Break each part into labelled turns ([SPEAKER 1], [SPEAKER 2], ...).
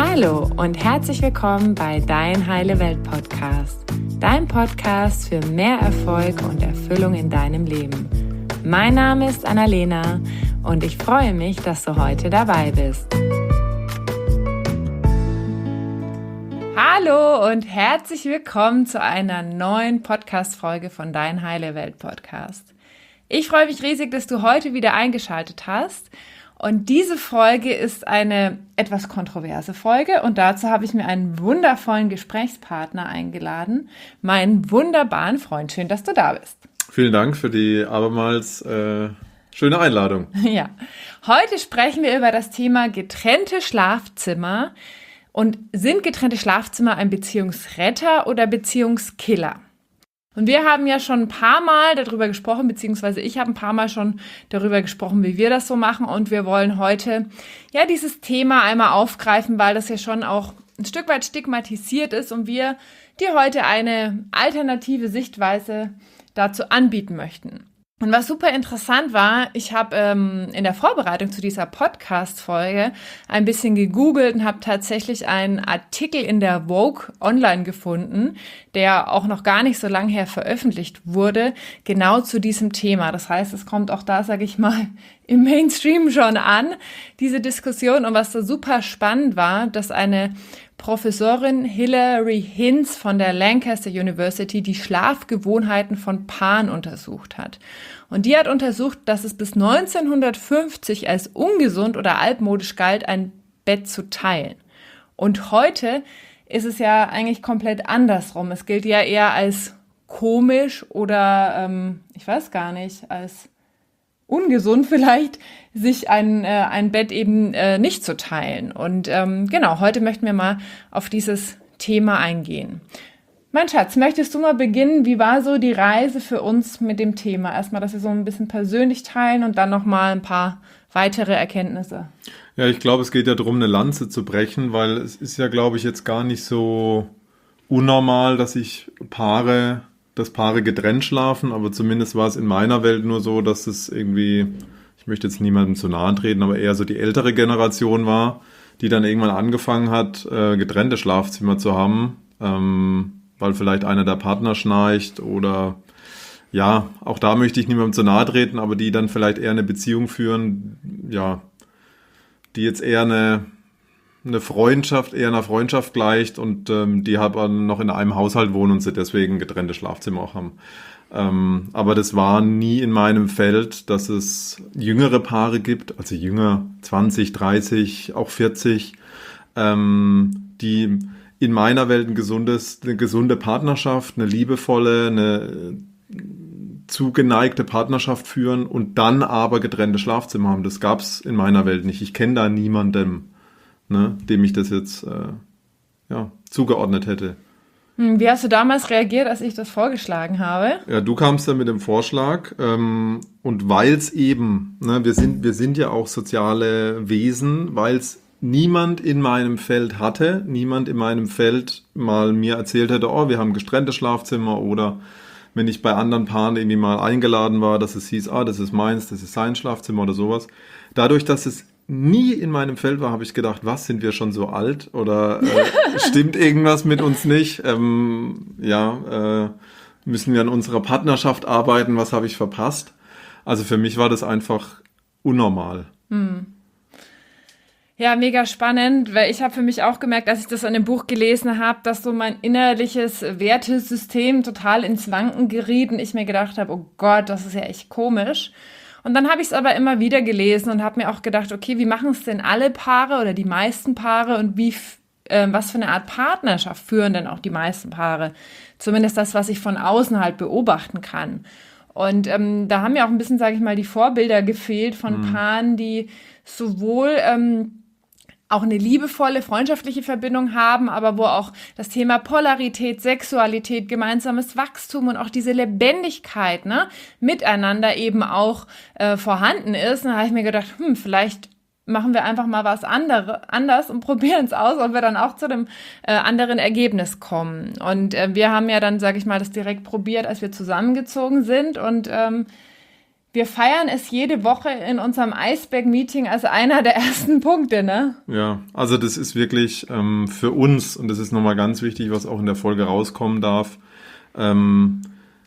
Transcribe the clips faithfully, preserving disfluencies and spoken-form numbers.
[SPEAKER 1] Hallo und herzlich willkommen bei Dein Heile Welt Podcast, dein Podcast für mehr Erfolg und Erfüllung in deinem Leben. Mein Name ist Annalena und ich freue mich, dass du heute dabei bist. Hallo und herzlich willkommen zu einer neuen Podcast-Folge von Dein Heile Welt Podcast. Ich freue mich riesig, dass du heute wieder eingeschaltet hast. Und diese Folge ist eine etwas kontroverse Folge und dazu habe ich mir einen wundervollen Gesprächspartner eingeladen, meinen wunderbaren Freund. Schön, dass du da bist.
[SPEAKER 2] Vielen Dank für die abermals äh, schöne Einladung.
[SPEAKER 1] Ja, heute sprechen wir über das Thema getrennte Schlafzimmer. Und sind getrennte Schlafzimmer ein Beziehungsretter oder Beziehungskiller? Und wir haben ja schon ein paar Mal darüber gesprochen, beziehungsweise ich habe ein paar Mal schon darüber gesprochen, wie wir das so machen. Und wir wollen heute ja dieses Thema einmal aufgreifen, weil das ja schon auch ein Stück weit stigmatisiert ist und wir dir heute eine alternative Sichtweise dazu anbieten möchten. Und was super interessant war, ich habe ähm, in der Vorbereitung zu dieser Podcast-Folge ein bisschen gegoogelt und habe tatsächlich einen Artikel in der Vogue online gefunden, der auch noch gar nicht so lange her veröffentlicht wurde, genau zu diesem Thema. Das heißt, es kommt auch da, sage ich mal, im Mainstream schon an, diese Diskussion. Und was da super spannend war, dass eine Professorin Hilary Hinz von der Lancaster University die Schlafgewohnheiten von Paaren untersucht hat. Und die hat untersucht, dass es bis neunzehnhundertfünfzig als ungesund oder altmodisch galt, ein Bett zu teilen. Und heute ist es ja eigentlich komplett andersrum. Es gilt ja eher als komisch oder, ähm, ich weiß gar nicht, als ungesund vielleicht, sich ein, äh, ein Bett eben äh, nicht zu teilen. Und ähm, genau, heute möchten wir mal auf dieses Thema eingehen. Mein Schatz, möchtest du mal beginnen? Wie war so die Reise für uns mit dem Thema? Erstmal, dass wir so ein bisschen persönlich teilen und dann nochmal ein paar weitere Erkenntnisse.
[SPEAKER 2] Ja, ich glaube, es geht ja darum, eine Lanze zu brechen, weil es ist ja, glaube ich, jetzt gar nicht so unnormal, dass sich Paare... dass Paare getrennt schlafen, aber zumindest war es in meiner Welt nur so, dass es irgendwie, ich möchte jetzt niemandem zu nahe treten, aber eher so die ältere Generation war, die dann irgendwann angefangen hat, äh, getrennte Schlafzimmer zu haben, ähm, weil vielleicht einer der Partner schnarcht oder ja, auch da möchte ich niemandem zu nahe treten, aber die dann vielleicht eher eine Beziehung führen, ja, die jetzt eher eine eine Freundschaft, eher einer Freundschaft gleicht und ähm, die halt noch in einem Haushalt wohnen und sie deswegen getrennte Schlafzimmer auch haben. Ähm, aber das war nie in meinem Feld, dass es jüngere Paare gibt, also jünger, zwanzig, dreißig, auch vierzig, ähm, die in meiner Welt ein gesundes, eine gesunde Partnerschaft, eine liebevolle, eine zugeneigte Partnerschaft führen und dann aber getrennte Schlafzimmer haben. Das gab es in meiner Welt nicht. Ich kenne da niemanden, Ne, dem ich das jetzt äh, ja, zugeordnet hätte.
[SPEAKER 1] Wie hast du damals reagiert, als ich das vorgeschlagen habe?
[SPEAKER 2] Ja, du kamst ja mit dem Vorschlag ähm, und weil es eben, ne, wir sind, wir sind ja auch soziale Wesen, weil es niemand in meinem Feld hatte, niemand in meinem Feld mal mir erzählt hätte, oh, wir haben getrennte Schlafzimmer oder wenn ich bei anderen Paaren irgendwie mal eingeladen war, dass es hieß, ah, das ist meins, das ist sein Schlafzimmer oder sowas. Dadurch, dass es nie in meinem Feld war, habe ich gedacht, was, sind wir schon so alt oder äh, stimmt irgendwas mit uns nicht? Ähm, ja, äh, müssen wir an unserer Partnerschaft arbeiten? Was habe ich verpasst? Also für mich war das einfach unnormal.
[SPEAKER 1] Hm. Ja, mega spannend, weil ich habe für mich auch gemerkt, als ich das in dem Buch gelesen habe, dass so mein innerliches Wertesystem total ins Wanken geriet und ich mir gedacht habe, oh Gott, das ist ja echt komisch. Und dann habe ich es aber immer wieder gelesen und habe mir auch gedacht, okay, wie machen es denn alle Paare oder die meisten Paare und wie, äh, was für eine Art Partnerschaft führen denn auch die meisten Paare? Zumindest das, was ich von außen halt beobachten kann. Und ähm, da haben mir auch ein bisschen, sage ich mal, die Vorbilder gefehlt von mhm. Paaren, die sowohl ähm, auch eine liebevolle, freundschaftliche Verbindung haben, aber wo auch das Thema Polarität, Sexualität, gemeinsames Wachstum und auch diese Lebendigkeit, ne, miteinander eben auch äh, vorhanden ist. Und da habe ich mir gedacht, hm, vielleicht machen wir einfach mal was andere, anders und probieren es aus, ob wir dann auch zu dem äh, anderen Ergebnis kommen. Und äh, wir haben ja dann, sage ich mal, das direkt probiert, als wir zusammengezogen sind und ähm, Wir feiern es jede Woche in unserem Iceberg-Meeting als einer der ersten Punkte, ne?
[SPEAKER 2] Ja, also das ist wirklich ähm, für uns, und das ist nochmal ganz wichtig, was auch in der Folge rauskommen darf, ähm,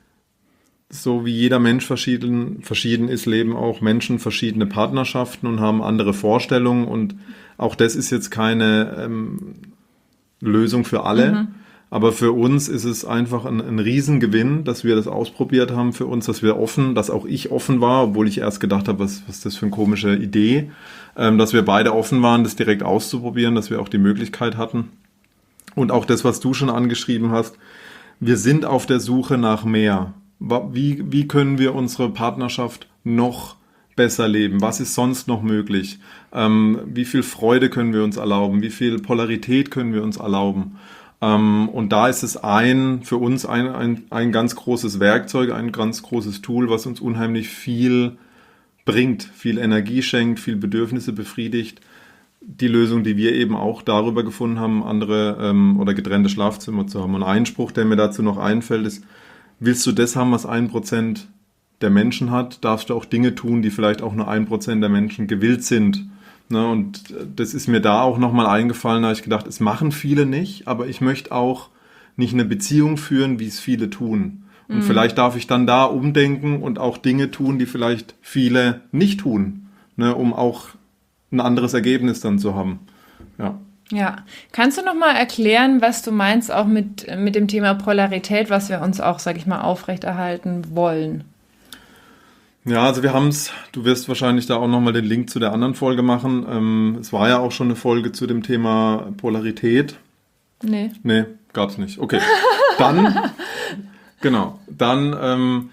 [SPEAKER 2] so wie jeder Mensch verschieden, verschieden ist, leben auch Menschen verschiedene Partnerschaften und haben andere Vorstellungen, und auch das ist jetzt keine ähm, Lösung für alle. Mhm. Aber für uns ist es einfach ein, ein Riesengewinn, dass wir das ausprobiert haben für uns, dass wir offen, dass auch ich offen war, obwohl ich erst gedacht habe, was, was ist das für eine komische Idee, ähm, dass wir beide offen waren, das direkt auszuprobieren, dass wir auch die Möglichkeit hatten. Und auch das, was du schon angeschrieben hast, wir sind auf der Suche nach mehr. Wie, wie können wir unsere Partnerschaft noch besser leben? Was ist sonst noch möglich? Ähm, wie viel Freude können wir uns erlauben? Wie viel Polarität können wir uns erlauben? Und da ist es ein, für uns ein, ein, ein ganz großes Werkzeug, ein ganz großes Tool, was uns unheimlich viel bringt, viel Energie schenkt, viel Bedürfnisse befriedigt. Die Lösung, die wir eben auch darüber gefunden haben, andere ähm, oder getrennte Schlafzimmer zu haben. Und ein Spruch, der mir dazu noch einfällt, ist: Willst du das haben, was ein Prozent der Menschen hat, darfst du auch Dinge tun, die vielleicht auch nur ein Prozent der Menschen gewillt sind. Ne, und das ist mir da auch nochmal eingefallen, da habe ich gedacht, es machen viele nicht, aber ich möchte auch nicht eine Beziehung führen, wie es viele tun. Und mhm. vielleicht darf ich dann da umdenken und auch Dinge tun, die vielleicht viele nicht tun, ne, um auch ein anderes Ergebnis dann zu haben. Ja.
[SPEAKER 1] Ja, kannst du nochmal erklären, was du meinst auch mit, mit dem Thema Polarität, was wir uns auch, sag ich mal, aufrechterhalten wollen?
[SPEAKER 2] Ja, also wir haben es, du wirst wahrscheinlich da auch nochmal den Link zu der anderen Folge machen. Ähm, es war ja auch schon eine Folge zu dem Thema Polarität.
[SPEAKER 1] Nee.
[SPEAKER 2] Nee, gab's nicht. Okay, dann, genau, dann, ähm,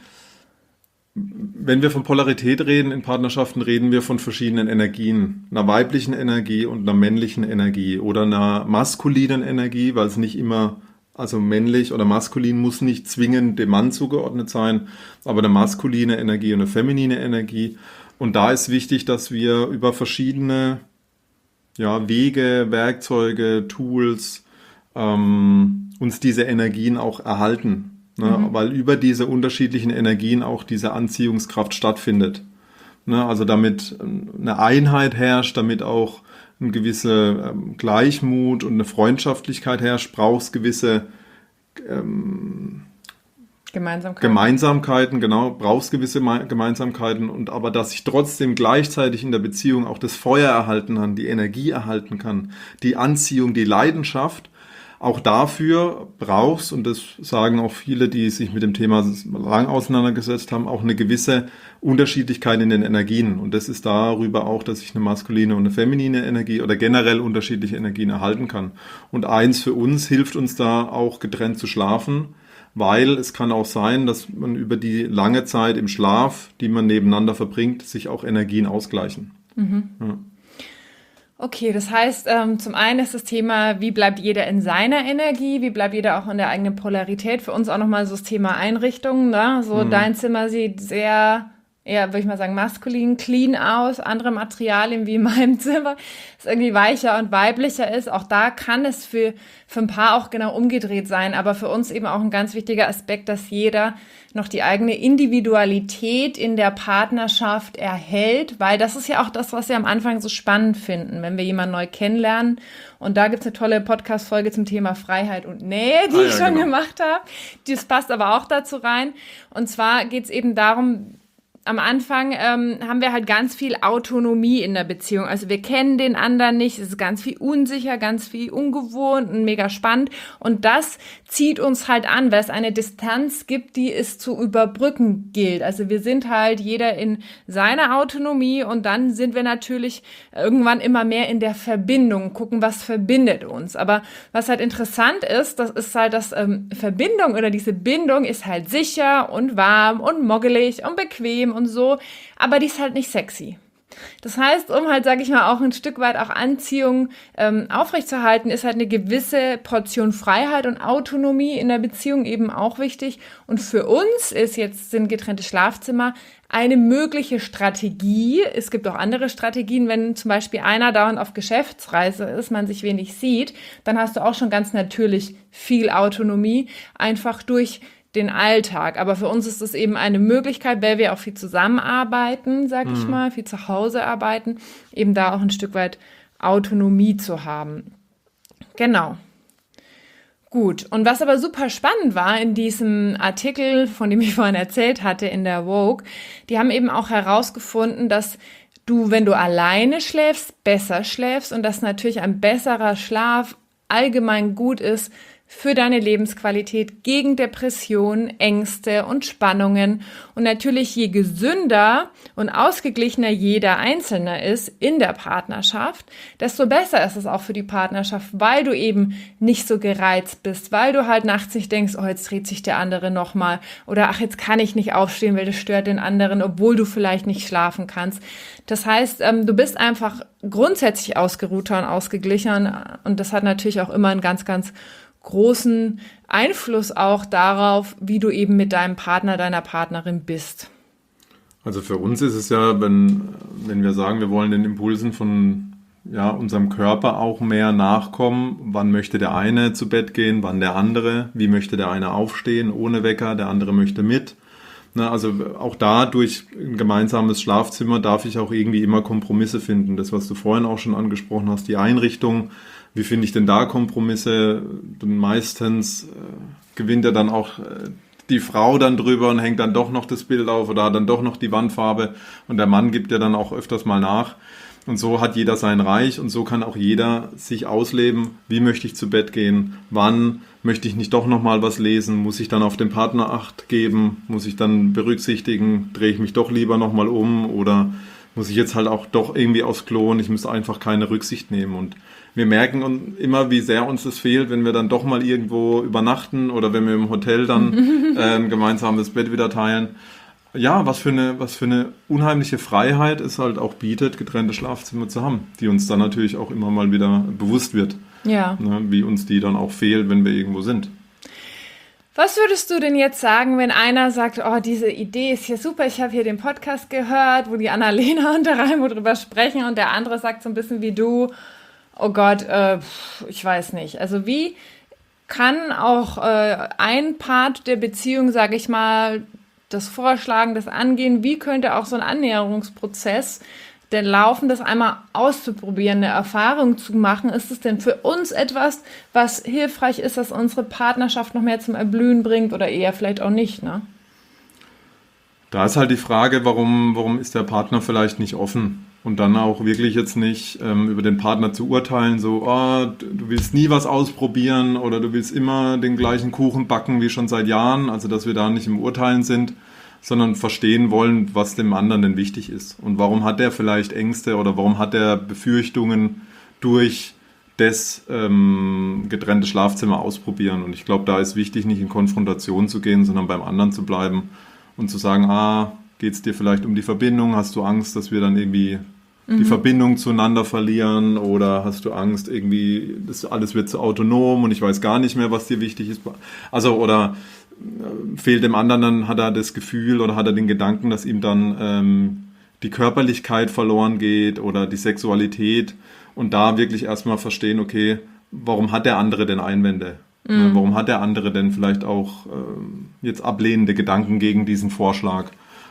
[SPEAKER 2] wenn wir von Polarität reden in Partnerschaften, reden wir von verschiedenen Energien. Einer weiblichen Energie und einer männlichen Energie oder einer maskulinen Energie, weil es nicht immer... Also männlich oder maskulin muss nicht zwingend dem Mann zugeordnet sein, aber eine maskuline Energie und eine feminine Energie. Und da ist wichtig, dass wir über verschiedene ja, Wege, Werkzeuge, Tools ähm, uns diese Energien auch erhalten. Ne? Mhm. Weil über diese unterschiedlichen Energien auch diese Anziehungskraft stattfindet. Ne? Also damit eine Einheit herrscht, damit auch eine gewisse ähm, Gleichmut und eine Freundschaftlichkeit herrscht, braucht es gewisse ähm,
[SPEAKER 1] Gemeinsamkeiten.
[SPEAKER 2] Gemeinsamkeiten, genau, brauchst gewisse Gemeinsamkeiten, und aber dass ich trotzdem gleichzeitig in der Beziehung auch das Feuer erhalten kann, die Energie erhalten kann, die Anziehung, die Leidenschaft. Auch dafür brauchst, und das sagen auch viele, die sich mit dem Thema lang auseinandergesetzt haben, auch eine gewisse Unterschiedlichkeit in den Energien. Und das ist darüber auch, dass ich eine maskuline und eine feminine Energie oder generell unterschiedliche Energien erhalten kann. Und eins für uns hilft uns da auch, getrennt zu schlafen, weil es kann auch sein, dass man über die lange Zeit im Schlaf, die man nebeneinander verbringt, sich auch Energien ausgleichen. Mhm. Ja.
[SPEAKER 1] Okay, das heißt, ähm, zum einen ist das Thema, wie bleibt jeder in seiner Energie, wie bleibt jeder auch in der eigenen Polarität. Für uns auch nochmal so das Thema Einrichtung, ne? So mhm. Dein Zimmer sieht sehr, eher, würde ich mal sagen, maskulin, clean aus, andere Materialien wie in meinem Zimmer, das irgendwie weicher und weiblicher ist. Auch da kann es für, für ein Paar auch genau umgedreht sein, aber für uns eben auch ein ganz wichtiger Aspekt, dass jeder noch die eigene Individualität in der Partnerschaft erhält, weil das ist ja auch das, was wir am Anfang so spannend finden, wenn wir jemanden neu kennenlernen. Und da gibt's eine tolle Podcast-Folge zum Thema Freiheit und Nähe, die ah, ja, ich schon genau. gemacht habe. Das passt aber auch dazu rein. Und zwar geht's eben darum, am Anfang ähm, haben wir halt ganz viel Autonomie in der Beziehung. Also wir kennen den anderen nicht, es ist ganz viel unsicher, ganz viel ungewohnt und mega spannend. Und das zieht uns halt an, weil es eine Distanz gibt, die es zu überbrücken gilt. Also wir sind halt jeder in seiner Autonomie, und dann sind wir natürlich irgendwann immer mehr in der Verbindung, gucken, was verbindet uns. Aber was halt interessant ist, das ist halt, dass ähm, Verbindung oder diese Bindung ist halt sicher und warm und moggelig und bequem und so, aber die ist halt nicht sexy. Das heißt, um halt, sage ich mal, auch ein Stück weit auch Anziehung ähm, aufrechtzuerhalten, ist halt eine gewisse Portion Freiheit und Autonomie in der Beziehung eben auch wichtig. Und für uns ist jetzt, sind getrennte Schlafzimmer eine mögliche Strategie. Es gibt auch andere Strategien, wenn zum Beispiel einer dauernd auf Geschäftsreise ist, man sich wenig sieht, dann hast du auch schon ganz natürlich viel Autonomie, einfach durch den Alltag. Aber für uns ist das eben eine Möglichkeit, weil wir auch viel zusammenarbeiten, sag ich
[SPEAKER 2] Mhm.
[SPEAKER 1] mal, viel zu Hause arbeiten, eben da auch ein Stück weit Autonomie zu haben. Genau. Gut. Und was aber super spannend war in diesem Artikel, von dem ich vorhin erzählt hatte, in der Vogue, die haben eben auch herausgefunden, dass du, wenn du alleine schläfst, besser schläfst und dass natürlich ein besserer Schlaf allgemein gut ist für deine Lebensqualität, gegen Depressionen, Ängste und Spannungen. Und natürlich, je gesünder und ausgeglichener jeder Einzelne ist in der Partnerschaft, desto besser ist es auch für die Partnerschaft, weil du eben nicht so gereizt bist, weil du halt nachts nicht denkst, oh, jetzt dreht sich der andere nochmal oder ach, jetzt kann ich nicht aufstehen, weil das stört den anderen, obwohl du vielleicht nicht schlafen kannst. Das heißt, ähm, du bist einfach grundsätzlich ausgeruhter und ausgeglichener und das hat natürlich auch immer einen ganz, ganz großen Einfluss auch darauf, wie du eben mit deinem Partner, deiner Partnerin bist.
[SPEAKER 2] Also für uns ist es ja, wenn, wenn wir sagen, wir wollen den Impulsen von ja, unserem Körper auch mehr nachkommen, wann möchte der eine zu Bett gehen, wann der andere, wie möchte der eine aufstehen ohne Wecker, der andere möchte mit. Na, also auch da durch ein gemeinsames Schlafzimmer darf ich auch irgendwie immer Kompromisse finden. Das, was du vorhin auch schon angesprochen hast, die Einrichtung. Wie finde ich denn da Kompromisse? Und meistens äh, gewinnt ja dann auch äh, die Frau dann drüber und hängt dann doch noch das Bild auf oder hat dann doch noch die Wandfarbe und der Mann gibt ja dann auch öfters mal nach. Und so hat jeder sein Reich und so kann auch jeder sich ausleben. Wie möchte ich zu Bett gehen? Wann möchte ich nicht doch noch mal was lesen? Muss ich dann auf den Partner Acht geben? Muss ich dann berücksichtigen? Drehe ich mich doch lieber noch mal um? Oder muss ich jetzt halt auch doch irgendwie aufs Klo und ich muss einfach keine Rücksicht nehmen? Und wir merken immer, wie sehr uns das fehlt, wenn wir dann doch mal irgendwo übernachten oder wenn wir im Hotel dann äh, ein gemeinsames Bett wieder teilen. Ja, was für eine, was für eine unheimliche Freiheit es halt auch bietet, getrennte Schlafzimmer zu haben, die uns dann natürlich auch immer mal wieder bewusst wird,
[SPEAKER 1] Ja.
[SPEAKER 2] ne, wie uns die dann auch fehlt, wenn wir irgendwo sind.
[SPEAKER 1] Was würdest du denn jetzt sagen, wenn einer sagt, oh, diese Idee ist hier super, ich habe hier den Podcast gehört, wo die Annalena und der Raimo drüber sprechen und der andere sagt so ein bisschen wie du, oh Gott, äh, ich weiß nicht. Also wie kann auch äh, ein Part der Beziehung, sage ich mal, das Vorschlagen, das Angehen, wie könnte auch so ein Annäherungsprozess denn laufen, das einmal auszuprobieren, eine Erfahrung zu machen? Ist es denn für uns etwas, was hilfreich ist, dass unsere Partnerschaft noch mehr zum Erblühen bringt oder eher vielleicht auch nicht, ne?
[SPEAKER 2] Da ist halt die Frage, warum, warum ist der Partner vielleicht nicht offen? Und dann auch wirklich jetzt nicht ähm, über den Partner zu urteilen, so, oh, du willst nie was ausprobieren oder du willst immer den gleichen Kuchen backen wie schon seit Jahren, also dass wir da nicht im Urteilen sind, sondern verstehen wollen, was dem anderen denn wichtig ist. Und warum hat er vielleicht Ängste oder warum hat er Befürchtungen durch das ähm, getrennte Schlafzimmer ausprobieren. Und ich glaube, da ist wichtig, nicht in Konfrontation zu gehen, sondern beim anderen zu bleiben und zu sagen, ah, geht es dir vielleicht um die Verbindung? Hast du Angst, dass wir dann irgendwie mhm. die Verbindung zueinander verlieren? Oder hast du Angst, irgendwie, das alles wird zu autonom und ich weiß gar nicht mehr, was dir wichtig ist? Also, oder äh, fehlt dem anderen dann, hat er das Gefühl oder hat er den Gedanken, dass ihm dann ähm, die Körperlichkeit verloren geht oder die Sexualität? Und da wirklich erstmal verstehen, okay, warum hat der andere denn Einwände? Mhm. Warum hat der andere denn vielleicht auch ähm, jetzt ablehnende Gedanken gegen diesen Vorschlag?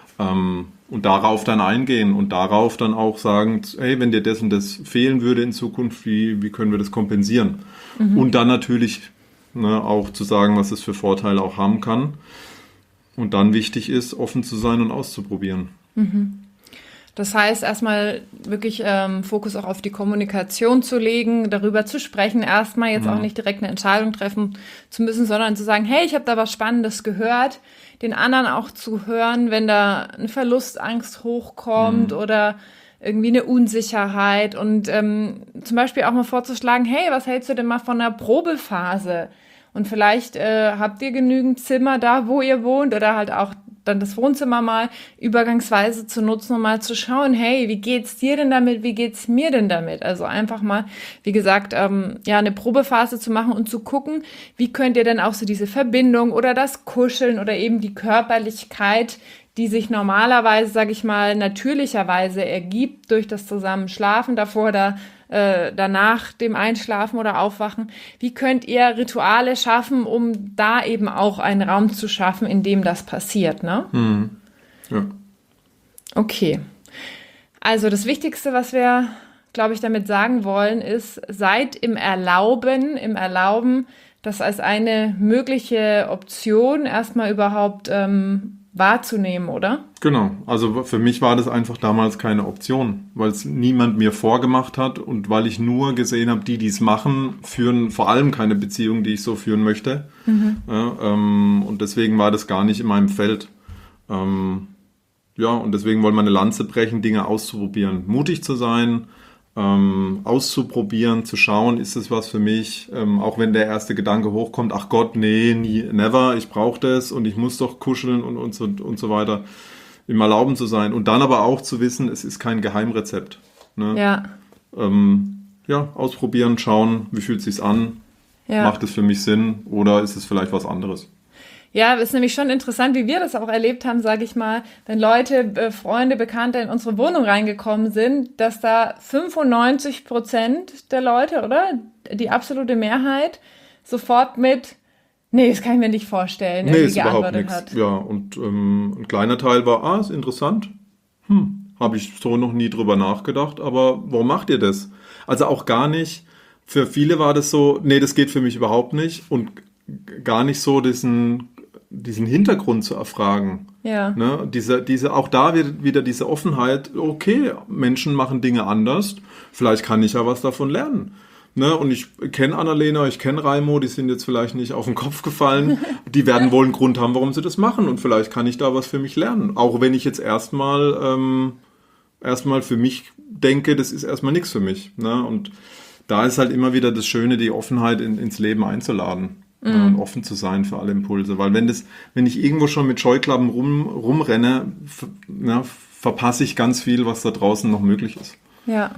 [SPEAKER 2] Und darauf dann eingehen und darauf dann auch sagen, hey, wenn dir das und das fehlen würde in Zukunft, wie, wie können wir das kompensieren? Mhm. Und dann natürlich ne, auch zu sagen, was es für Vorteile auch haben kann. Und dann wichtig ist, offen zu sein und auszuprobieren.
[SPEAKER 1] Mhm. Das heißt, erstmal wirklich ähm, Fokus auch auf die Kommunikation zu legen, darüber zu sprechen, erstmal jetzt mhm. auch nicht direkt eine Entscheidung treffen zu müssen, sondern zu sagen, hey, ich habe da was Spannendes gehört, den anderen auch zu hören, wenn da eine Verlustangst hochkommt mhm. oder irgendwie eine Unsicherheit und ähm, zum Beispiel auch mal vorzuschlagen, hey, was hältst du denn mal von einer Probephase? Und vielleicht äh, habt ihr genügend Zimmer da, wo ihr wohnt oder halt auch dann das Wohnzimmer mal übergangsweise zu nutzen, um mal zu schauen, hey, wie geht's dir denn damit, wie geht's mir denn damit? Also einfach mal, wie gesagt, ähm, ja, eine Probephase zu machen und zu gucken, wie könnt ihr denn auch so diese Verbindung oder das Kuscheln oder eben die Körperlichkeit, die sich normalerweise, sage ich mal, natürlicherweise ergibt durch das Zusammenschlafen, davor da äh, danach dem Einschlafen oder Aufwachen. Wie könnt ihr Rituale schaffen, um da eben auch einen Raum zu schaffen, in dem das passiert, ne?
[SPEAKER 2] Mhm. Ja.
[SPEAKER 1] Okay. Also das Wichtigste, was wir, glaube ich, damit sagen wollen, ist, seid im Erlauben, im Erlauben, das als eine mögliche Option erstmal überhaupt ähm, wahrzunehmen, oder?
[SPEAKER 2] Genau, also für mich war das einfach damals keine Option, weil es niemand mir vorgemacht hat und weil ich nur gesehen habe, die, die es machen, führen vor allem keine Beziehung, die ich so führen möchte. Mhm. Ja, ähm, und deswegen war das gar nicht in meinem Feld. Ähm, ja, und deswegen wollen wir eine Lanze brechen, Dinge auszuprobieren, mutig zu sein, ähm, auszuprobieren, zu schauen, ist das was für mich, ähm, auch wenn der erste Gedanke hochkommt, ach Gott, nee, nie, never, ich brauche das und ich muss doch kuscheln und, und, so, und so weiter, im Erlauben zu sein und dann aber auch zu wissen, es ist kein Geheimrezept. Ne?
[SPEAKER 1] Ja.
[SPEAKER 2] Ähm, ja, ausprobieren, schauen, wie fühlt es sich an, ja. Macht es für mich Sinn oder ist es vielleicht was anderes?
[SPEAKER 1] Ja, ist nämlich schon interessant, wie wir das auch erlebt haben, sage ich mal, wenn Leute, äh, Freunde, Bekannte in unsere Wohnung reingekommen sind, dass da fünfundneunzig Prozent der Leute, oder? Die absolute Mehrheit sofort mit, nee, das kann ich mir nicht vorstellen,
[SPEAKER 2] nee,
[SPEAKER 1] irgendwie
[SPEAKER 2] ist überhaupt
[SPEAKER 1] geantwortet
[SPEAKER 2] nichts.
[SPEAKER 1] hat.
[SPEAKER 2] Ja, und ähm, ein kleiner Teil war, ah, ist interessant. Hm, habe ich so noch nie drüber nachgedacht, aber warum macht ihr das? Also auch gar nicht, für viele war das so, nee, das geht für mich überhaupt nicht und gar nicht so diesen... diesen Hintergrund zu erfragen.
[SPEAKER 1] Ja.
[SPEAKER 2] Ne? Diese, diese, auch da wird wieder diese Offenheit, okay, Menschen machen Dinge anders, vielleicht kann ich ja was davon lernen. Ne? Und ich kenne Annalena, ich kenne Raimo, die sind jetzt vielleicht nicht auf den Kopf gefallen, die werden wohl einen Grund haben, warum sie das machen und vielleicht kann ich da was für mich lernen. Auch wenn ich jetzt erstmal ähm, erstmal für mich denke, das ist erstmal nichts für mich. Ne? Und da ist halt immer wieder das Schöne, die Offenheit in, ins Leben einzuladen. Ja, und offen zu sein für alle Impulse. Weil wenn das, wenn ich irgendwo schon mit Scheuklappen rum, rumrenne, f- na, verpasse ich ganz viel, was da draußen noch möglich ist.
[SPEAKER 1] Ja.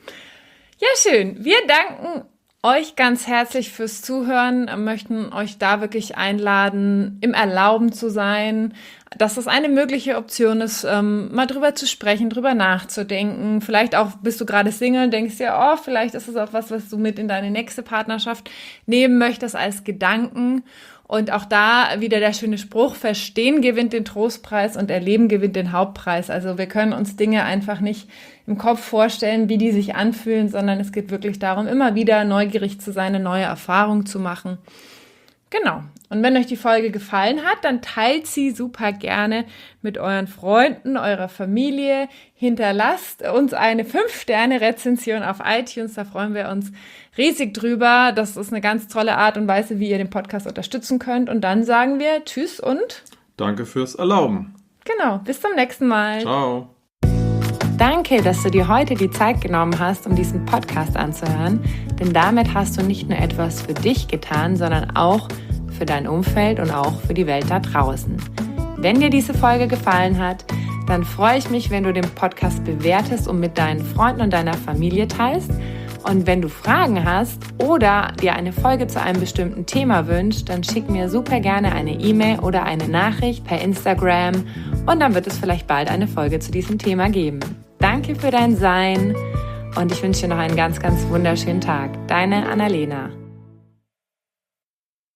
[SPEAKER 1] Ja, schön. Wir danken euch ganz herzlich fürs Zuhören, möchten euch da wirklich einladen, im Erlauben zu sein, dass das eine mögliche Option ist, ähm, mal drüber zu sprechen, drüber nachzudenken. Vielleicht auch bist du gerade Single, denkst dir, oh, vielleicht ist es auch was, was du mit in deine nächste Partnerschaft nehmen möchtest als Gedanken. Und auch da wieder der schöne Spruch, Verstehen gewinnt den Trostpreis und Erleben gewinnt den Hauptpreis. Also wir können uns Dinge einfach nicht im Kopf vorstellen, wie die sich anfühlen, sondern es geht wirklich darum, immer wieder neugierig zu sein, eine neue Erfahrung zu machen. Genau. Und wenn euch die Folge gefallen hat, dann teilt sie super gerne mit euren Freunden, eurer Familie. Hinterlasst uns eine fünf Sterne Rezension auf iTunes, da freuen wir uns riesig drüber. Das ist eine ganz tolle Art und Weise, wie ihr den Podcast unterstützen könnt. Und dann sagen wir Tschüss und
[SPEAKER 2] Danke fürs Erlauben.
[SPEAKER 1] Genau, bis zum nächsten Mal.
[SPEAKER 2] Ciao.
[SPEAKER 1] Danke, dass du dir heute die Zeit genommen hast, um diesen Podcast anzuhören, denn damit hast du nicht nur etwas für dich getan, sondern auch für dein Umfeld und auch für die Welt da draußen. Wenn dir diese Folge gefallen hat, dann freue ich mich, wenn du den Podcast bewertest und mit deinen Freunden und deiner Familie teilst. Und wenn du Fragen hast oder dir eine Folge zu einem bestimmten Thema wünschst, dann schick mir super gerne eine E-Mail oder eine Nachricht per Instagram und dann wird es vielleicht bald eine Folge zu diesem Thema geben. Danke für dein Sein und ich wünsche dir noch einen ganz, ganz wunderschönen Tag. Deine Annalena.